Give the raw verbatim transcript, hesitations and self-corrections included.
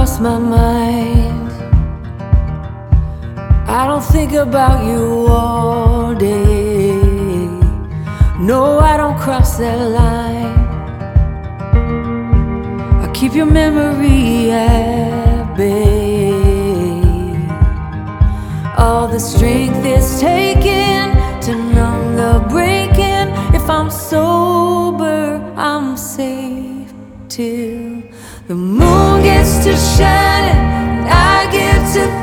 lost my mind. I don't think about you all day. No, I don't cross that line. I keep your memory at bay. All the strength is taken to numb the breaking. If I'm sober, I'm safe till the moon gets to shining and I get to